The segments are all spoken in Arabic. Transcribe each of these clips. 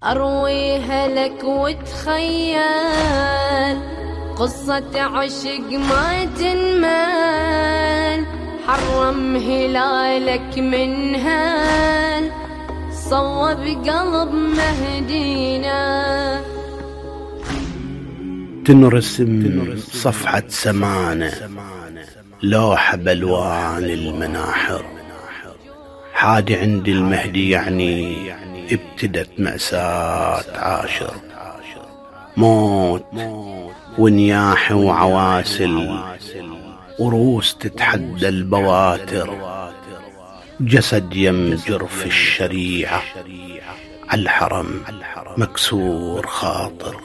أرويها لك وتخيل قصة عشق ما تنمل، حرم هلالك من هل صوب قلب مهدينا. تنرسم صفحة سمانة لوحة بألوان المناحر، حادي عند المهدي يعني ابتدت مأساة عاشر، موت ونياح وعواسل وروس تتحدى البواتر، جسد يمجر في الشريعة عالحرم مكسور خاطر.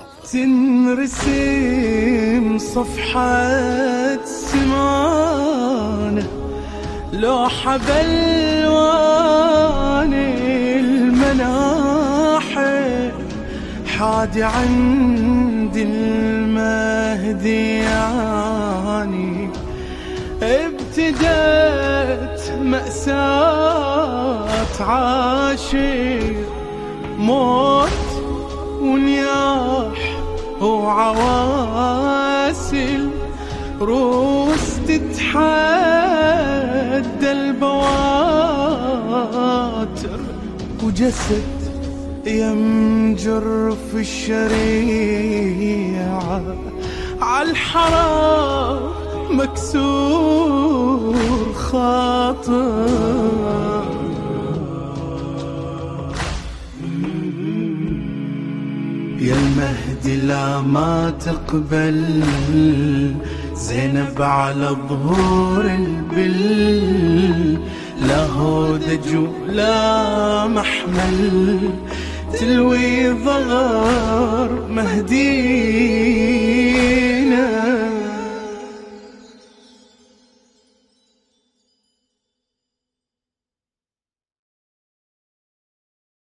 تنرسم صفحة سمانة لوحة بألوان المناحر، حادي عند المهدي يعني ابتدت مأساة عاشر، موت ونياح وعواسل روس تتحدى البواتر، وجسد يمجر في الشريعة عالحرام مكسور خاطر. يا المهدي لا ما تقبل زينب على ظهور البل، لا هودج ولا محمل تلوي ظهر مهدي